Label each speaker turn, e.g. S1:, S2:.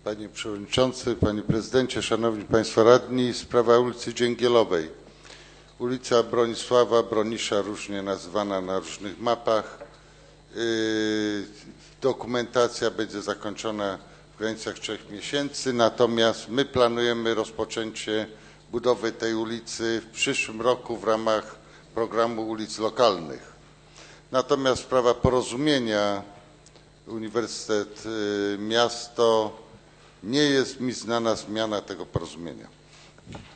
S1: Panie Przewodniczący, Panie Prezydencie, Szanowni Państwo Radni, sprawa ulicy Dzięgielowej. Ulica Bronisława Bronisza, różnie nazywana na różnych mapach. Dokumentacja będzie zakończona w granicach 3 miesięcy, natomiast my planujemy rozpoczęcie budowy tej ulicy w przyszłym roku w ramach programu ulic lokalnych. Natomiast sprawa porozumienia Uniwersytet Miasto, nie jest mi znana zmiana tego porozumienia.